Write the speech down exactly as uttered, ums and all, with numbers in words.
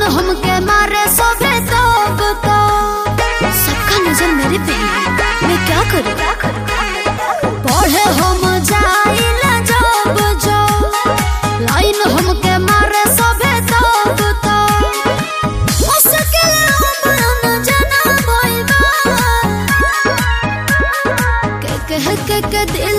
हमके मारे सोफे तो बता सबका नजर मेरे पे है, मैं क्या करूं? पढ़े हम जाइला जब जो लाइन हमके मारे सोफे तो बता मुश्किल हम न जाना बोलबा के कह के के दिल